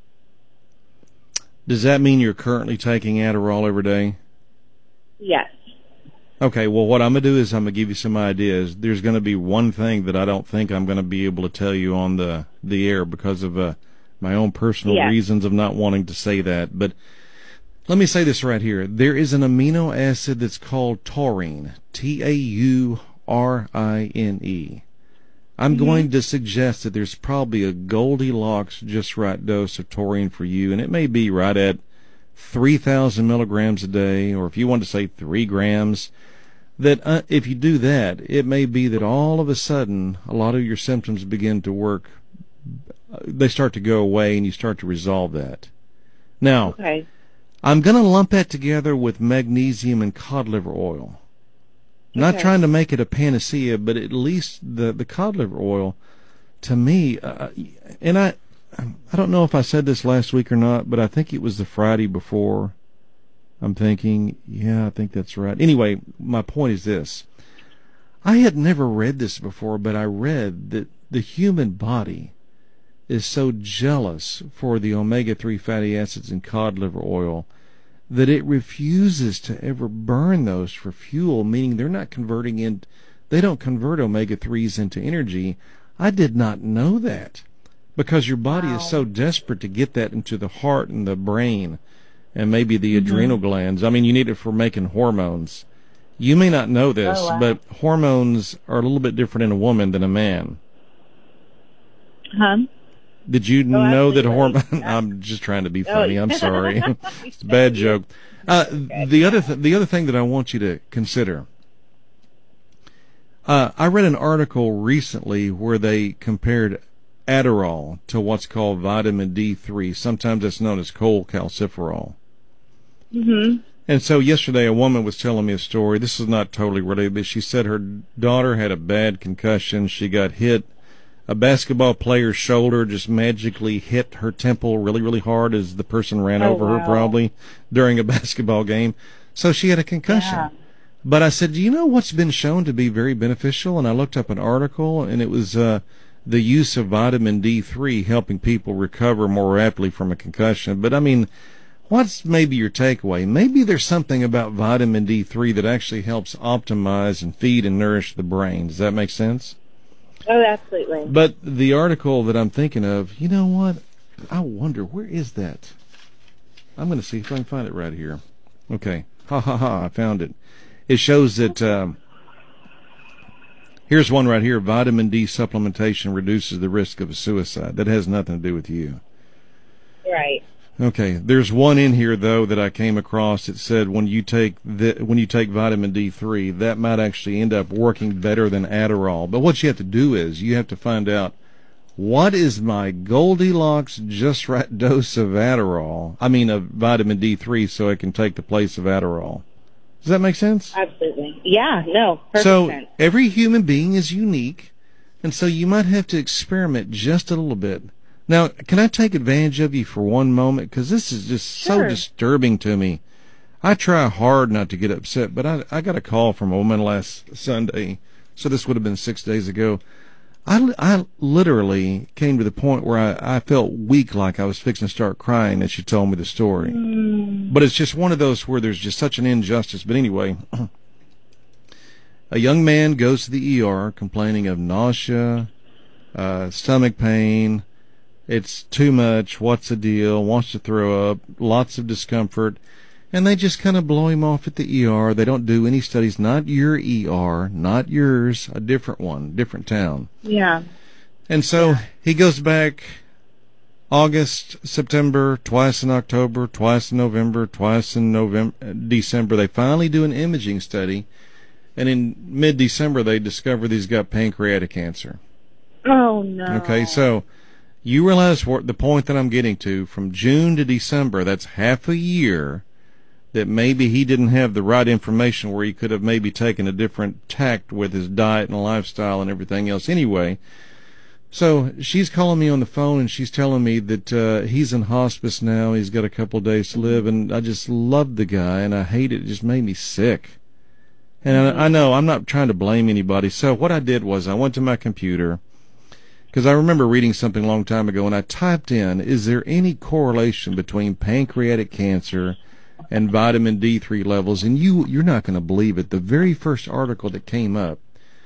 Does that mean you're currently taking Adderall every day? Yes. Okay, well, what I'm going to do is I'm going to give you some ideas. There's going to be one thing that I don't think I'm going to be able to tell you on the, the air because of uh, my own personal Yeah. reasons of not wanting to say that. But let me say this right here. There is an amino acid that's called taurine, T A U R I N E. I'm Mm-hmm. going to suggest that there's probably a Goldilocks just right dose of taurine for you, and it may be right at three thousand milligrams a day, or if you want to say three grams, that uh, if you do that, it may be that all of a sudden a lot of your symptoms begin to work. Uh, they start to go away, and you start to resolve that. Now, Okay. I'm going to lump that together with magnesium and cod liver oil. Not Okay. trying to make it a panacea, but at least the, the cod liver oil, to me, uh, and I, I don't know if I said this last week or not, but I think it was the Friday before. I'm thinking, yeah, I think that's right. Anyway, my point is this. I had never read this before, but I read that the human body is so jealous for the omega three fatty acids in cod liver oil that it refuses to ever burn those for fuel, meaning they're not converting in, they don't convert omega threes into energy. I did not know that because your body Wow. is so desperate to get that into the heart and the brain and maybe the Mm-hmm. adrenal glands. I mean, you need it for making hormones. You may not know this, Oh, wow. but hormones are a little bit different in a woman than a man. Huh? Did you Oh, know that absolutely. hormone? I'm just trying to be Oh, funny. I'm sorry. It's a bad joke. Uh, the other th- the other thing that I want you to consider. Uh, I read an article recently where they compared Adderall to what's called vitamin D three. Sometimes it's known as cholecalciferol. Mm-hmm. And so yesterday a woman was telling me a story. This is not totally related, but she said her daughter had a bad concussion. She got hit. A basketball player's shoulder just magically hit her temple really, really hard as the person ran Oh, over her wow. probably during a basketball game. So she had a concussion. Yeah. But I said, do you know what's been shown to be very beneficial? And I looked up an article, and it was uh, the use of vitamin D three helping people recover more rapidly from a concussion. But, I mean, what's maybe your takeaway? Maybe there's something about vitamin D three that actually helps optimize and feed and nourish the brain. Does that make sense? Oh, absolutely. But the article that I'm thinking of, you know what? I wonder, where is that? I'm going to see if I can find it right here. Okay. Ha, ha, ha. I found it. It shows that, um, here's one right here. Vitamin D supplementation reduces the risk of a suicide. That has nothing to do with you. Right. Okay, there's one in here though that I came across that said when you take the, when you take vitamin D three, that might actually end up working better than Adderall. But what you have to do is you have to find out what is my Goldilocks just right dose of Adderall. I mean of vitamin D three, so it can take the place of Adderall. Does that make sense? Absolutely. Yeah. No. Perfect So sense. every human being is unique, and so you might have to experiment just a little bit. Now, can I take advantage of you for one moment? Because this is just so Sure. disturbing to me. I try hard not to get upset, but I, I got a call from a woman last Sunday, so this would have been six days ago. I, I literally came to the point where I, I felt weak, like I was fixing to start crying as she told me the story. Mm. But it's just one of those where there's just such an injustice. But anyway, a young man goes to the E R complaining of nausea, uh, stomach pain. It's too much. What's the deal? Wants to throw up. Lots of discomfort. And they just kind of blow him off at the E R. They don't do any studies. Not your E R, not yours, a different one, different town. Yeah. And so he goes back August, September, twice in October, twice in November, twice in November, December. They finally do an imaging study. And in mid-December, they discover that he's got pancreatic cancer. Oh no. Okay, so you realize what the point that I'm getting to, from June to December, that's half a year that maybe he didn't have the right information, where he could have maybe taken a different tact with his diet and lifestyle and everything else. Anyway, so she's calling me on the phone and she's telling me that uh, he's in hospice now. He's got a couple of days to live, and I just love the guy and I hate it. It just made me sick. And I, I know I'm not trying to blame anybody. So what I did was I went to my computer, because I remember reading something a long time ago, and I typed in, is there any correlation between pancreatic cancer and vitamin D three levels? And you, you're not going to believe it. The very first article that came up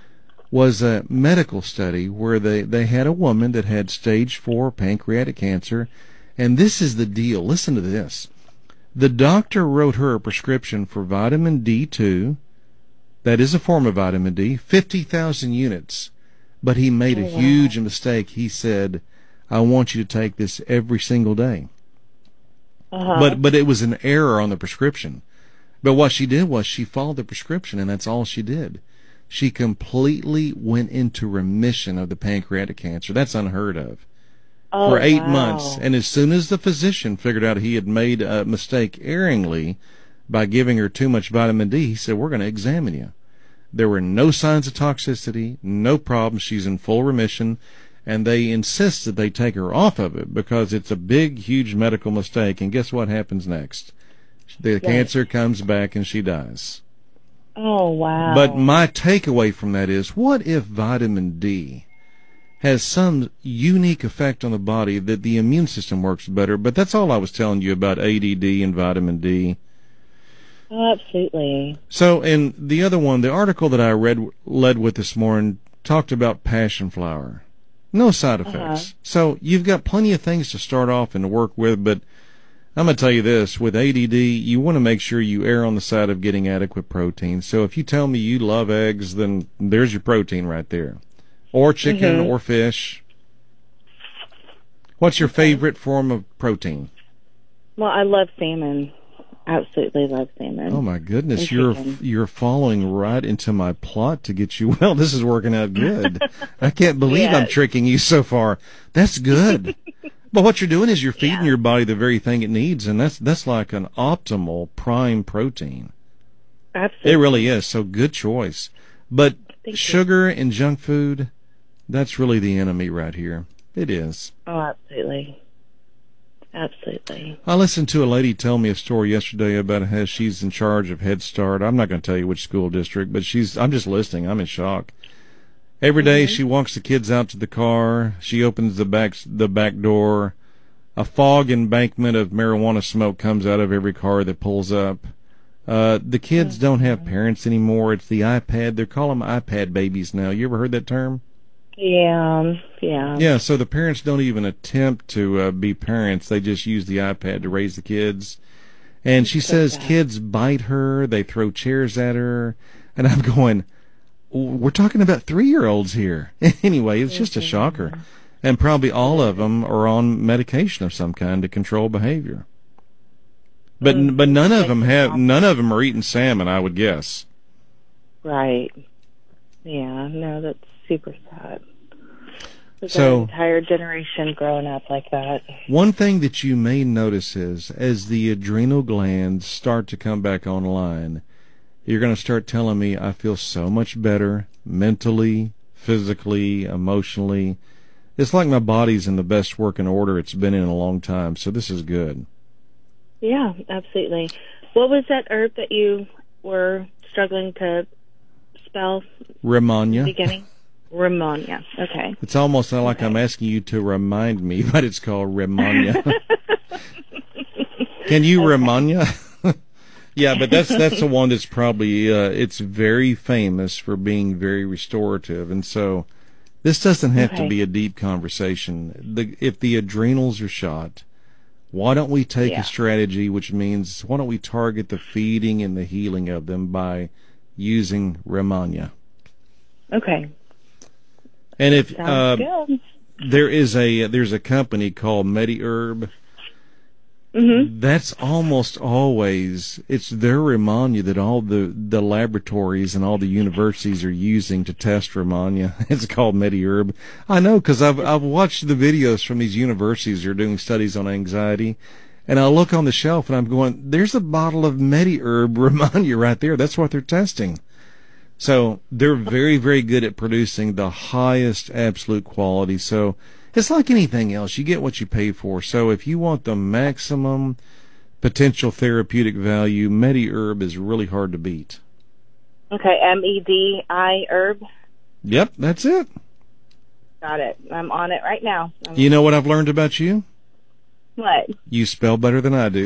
was a medical study where they, they had a woman that had stage four pancreatic cancer. And this is the deal. Listen to this. The doctor wrote her a prescription for vitamin D two. That is a form of vitamin D, fifty thousand units. But he made a Oh, wow. huge mistake. He said, I want you to take this every single day. Uh-huh. But but it was an error on the prescription. But what she did was she followed the prescription, and that's all she did. She completely went into remission of the pancreatic cancer. That's unheard of. oh, For eight wow. months. And as soon as the physician figured out he had made a mistake erringly by giving her too much vitamin D, he said, we're going to examine you. There were no signs of toxicity, no problems. She's in full remission, and they insist that they take her off of it because it's a big, huge medical mistake. And guess what happens next? The Yes. cancer comes back and she dies. Oh wow. But my takeaway from that is, what if vitamin D has some unique effect on the body that the immune system works better? But that's all I was telling you about A D D and vitamin D. Oh, absolutely. So, and the other one, the article that I read, led with this morning, talked about passion flower. No side effects. Uh-huh. So you've got plenty of things to start off and to work with, but I'm going to tell you this, with A D D, you want to make sure you err on the side of getting adequate protein. So if you tell me you love eggs, then there's your protein right there. Or chicken Mm-hmm. or fish. What's your favorite form of protein? Well, I love salmon. Absolutely love salmon. Oh my goodness, And you're chicken. you're following right into my plot to get you well. This is working out good. I can't believe I'm Yes. tricking you so far. That's good. But what you're doing is you're feeding Yeah. your body the very thing it needs, and that's that's like an optimal prime protein. Absolutely. It really is. So good choice. But Thank you. sugar and junk food, that's really the enemy right here. It is. Oh, absolutely. Absolutely. I listened to a lady tell me a story yesterday about how she's in charge of Head Start. I'm not going to tell you which school district, but she's, I'm just listening. I'm in shock. Every day she walks the kids out to the car. She opens the back, the back door. A fog embankment of marijuana smoke comes out of every car that pulls up. Uh, the kids don't have parents anymore. It's the iPad. They call them iPad babies now. You ever heard that term? Yeah. Yeah. Yeah, so the parents don't even attempt to uh, be parents. They just use the iPad to raise the kids. And she says kids bite her, they throw chairs at her. And I'm going, we're talking about three-year-olds here. Anyway, it's just a shocker. And probably all of them are on medication of some kind to control behavior. But Mm. but none of them have none of them are eating salmon, I would guess. Right. Yeah. No, that's super sad. There's So- an entire generation growing up like that. One thing that you may notice is as the adrenal glands start to come back online, you're going to start telling me, I feel so much better mentally, physically, emotionally. It's like my body's in the best working order it's been in a long time, so this is good. Yeah, absolutely. What was that herb that you were struggling to spell at the Ramanya. beginning? Ramonia. Okay. It's almost like I'm asking you to remind me, but it's called Ramanya. Can you Ramanya? Yeah, but that's that's the one that's probably uh, it's very famous for being very restorative, and so this doesn't have to Okay. be a deep conversation. The, if the adrenals are shot, why don't we take Yeah. a strategy which means why don't we target the feeding and the healing of them by using Ramanya? Okay. And if Sounds uh, good. there is a there's a company called MediHerb. Mm-hmm. That's almost always it's their Ramanya that all the the laboratories and all the universities are using to test Ramanya. It's called MediHerb. I know because I've I've watched the videos from these universities that are doing studies on anxiety, and I look on the shelf and I'm going, there's a bottle of MediHerb Ramanya right there. That's what they're testing. So they're very, very good at producing the highest absolute quality. So it's like anything else. You get what you pay for. So if you want the maximum potential therapeutic value, MediHerb is really hard to beat. Okay. M E D I herb. Yep, that's it. Got it. I'm on it right now. I'm- You know what I've learned about you? What? You spell better than I do.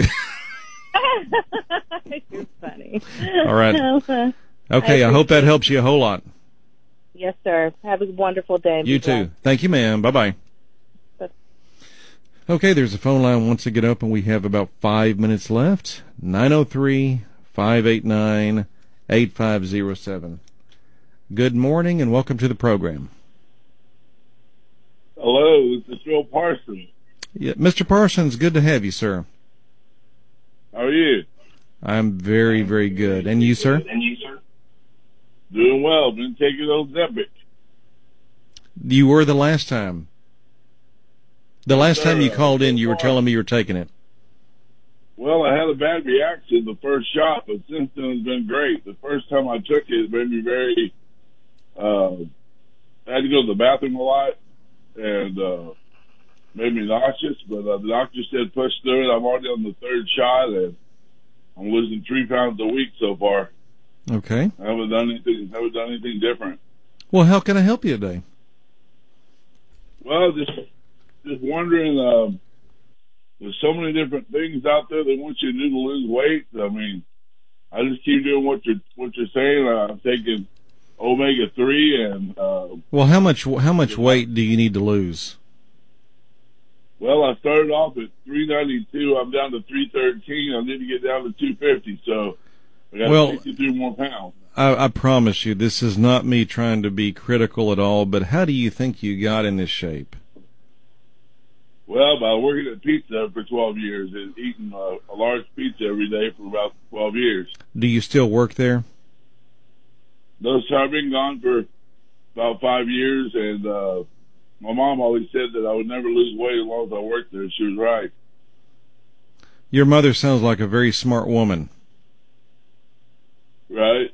You're funny. All right. Okay, I, hope that helps you a whole lot. Yes, sir. Have a wonderful day. You too. Thank you, ma'am. Bye-bye. Bye. Okay, there's a phone line wants to get open. We have about five minutes left. nine oh three, five eight nine, eight five oh seven. Good morning and welcome to the program. Hello, this is Phil Parsons. Yeah, Mister Parsons, good to have you, sir. How are you? I'm very, very good. And you, sir? And you, sir? Doing well. Been taking those Epic. You were the last time. The last time you sir. called in, you were telling me you were taking it. Well, I had a bad reaction the first shot, but since then it's been great. The first time I took it, it made me very, uh, I had to go to the bathroom a lot and, uh, made me nauseous, but uh, the doctor said push through it. I'm already on the third shot and I'm losing three pounds a week so far. Okay. I haven't done anything, haven't done anything different. Well, how can I help you today? Well, just, just wondering, um, there's so many different things out there that want you to do to lose weight. I mean, I just keep doing what you're what you're saying. Uh, I'm taking omega three, and uh, Well, how much how much weight do you need to lose? Well, I started off at three ninety-two. I'm down to three thirteen. I need to get down to two fifty. So I got Well, sixty-two more pounds. I, I promise you, this is not me trying to be critical at all, but how do you think you got in this shape? Well, by working at pizza for twelve years and eating uh, a large pizza every day for about twelve years. Do you still work there? No, sir, I've been gone for about five years, and uh, my mom always said that I would never lose weight as long as I worked there. She was right. Your mother sounds like a very smart woman. Right?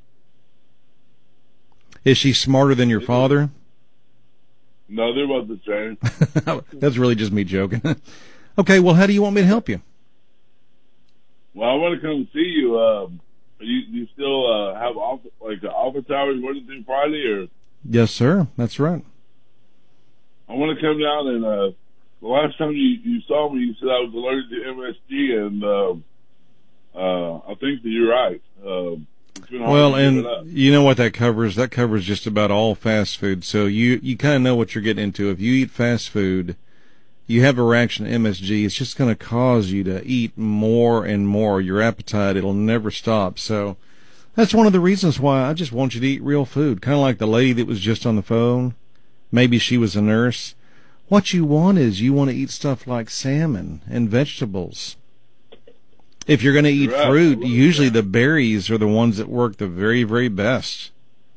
Is she smarter than your father? No, they're about the same. That's really just me joking. Okay, well, how do you want me to help you? Well, I want to come see you. Um, you, you still uh, have off, like the office hours Monday through Friday, or? Yes, sir. That's right. I want to come down and uh, the last time you, you saw me, you said I was allergic to M S G, and uh, uh, I think that you're right. Uh, it's been hard Well, to give and it up. you know what that covers? That covers just about all fast food. So you, you kind of know what you're getting into. If you eat fast food, you have a reaction to M S G, it's just going to cause you to eat more and more. Your appetite, it'll never stop. So that's one of the reasons why I just want you to eat real food. Kind of like the lady that was just on the phone. Maybe she was a nurse. What you want is you want to eat stuff like salmon and vegetables. If you're going to eat Right. fruit, usually the berries are the ones that work the very, very best.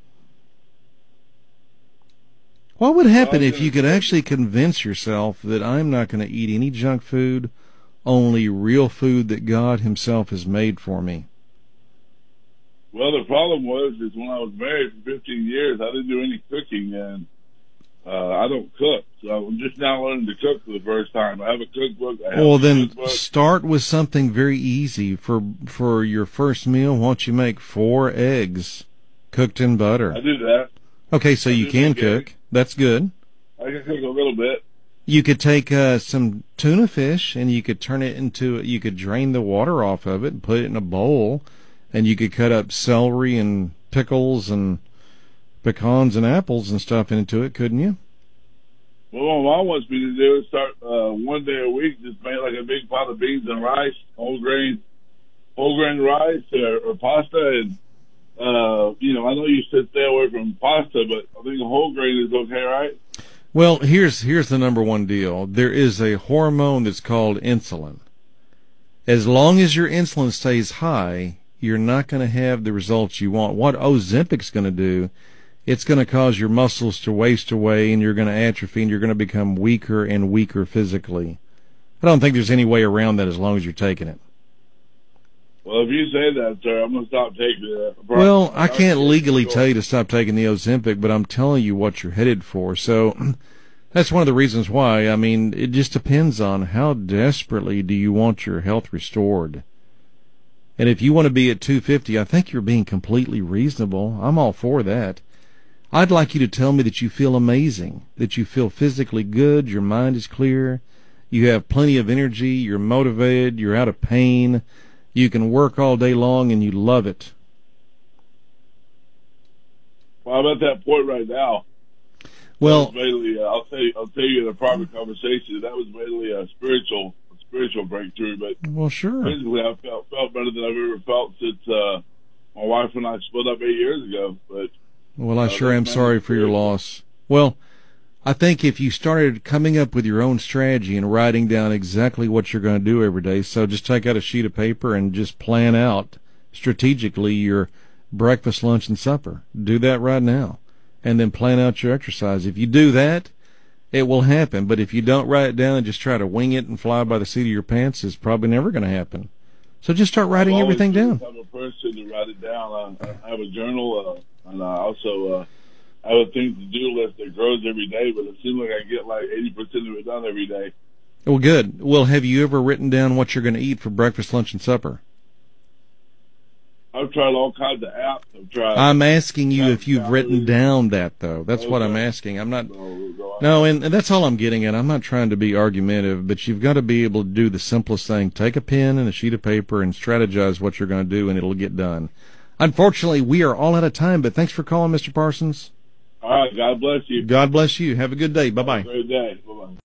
What would happen if you could actually convince yourself that I'm not going to eat any junk food, only real food that God himself has made for me? Well, the problem was is when I was married for fifteen years, I didn't do any cooking, and uh, I don't cook. So I'm just now learning to cook for the first time. I have a cookbook. I have Well, a then cookbook. start with something very easy. For for your first meal, why don't you make four eggs cooked in I butter? do that. Okay, so I you do can make cook. eggs. That's good. I can cook a little bit. You could take uh, some tuna fish and you could turn it into, you could drain the water off of it and put it in a bowl, and you could cut up celery and pickles and pecans and apples and stuff into it, couldn't you? Well, what my mom wants me to do is start uh, one day a week, just make like a big pot of beans and rice, whole grain, whole grain rice or, or pasta, and uh, you know, I know you said stay away from pasta, but I think a whole grain is okay, right? Well, here's here's the number one deal. There is a hormone that's called insulin. As long as your insulin stays high, you're not going to have the results you want. What Ozempic's going to do, it's going to cause your muscles to waste away, and you're going to atrophy, and you're going to become weaker and weaker physically. I don't think there's any way around that as long as you're taking it. Well, if you say that, sir, I'm going to stop taking it. Well, I can't legally tell you to stop taking the Ozempic, but I'm telling you what you're headed for. So that's one of the reasons why. I mean, it just depends on how desperately do you want your health restored. And if you want to be at two fifty, I think you're being completely reasonable. I'm all for that. I'd like you to tell me that you feel amazing, that you feel physically good, your mind is clear, you have plenty of energy, you're motivated, you're out of pain, you can work all day long, and you love it. Well, I'm at that point right now. Well, That was mainly, uh, I'll tell you, I'll tell you in a private conversation. That was mainly a spiritual, a spiritual breakthrough. But well, sure. physically, I felt felt better than I've ever felt since uh, my wife and I split up eight years ago. But Well, I uh, sure am that's sorry mainly for your spiritual. loss. Well, I think if you started coming up with your own strategy and writing down exactly what you're going to do every day, so just take out a sheet of paper and just plan out strategically your breakfast, lunch, and supper. Do that right now. And then plan out your exercise. If you do that, it will happen. But if you don't write it down and just try to wing it and fly by the seat of your pants, it's probably never going to happen. So just start writing I've always everything been down. the type of person to write it down. I, I have a journal, uh, and I also uh, I have a things to do list that grows every day. But it seems like I get like eighty percent of it done every day. Well, good. Well, have you ever written down what you're going to eat for breakfast, lunch, and supper? I've tried all kinds of apps. I've tried. I'm asking you if you've calories. written down that, though. That's what I'm Okay. asking. I'm not. So, so I- No, and, and that's all I'm getting at. I'm not trying to be argumentative, but you've got to be able to do the simplest thing. Take a pen and a sheet of paper and strategize what you're going to do, and it'll get done. Unfortunately, we are all out of time, but thanks for calling, Mister Parsons. All right. God bless you. God bless you. Have a good day. Bye-bye. Have a great day. Bye-bye.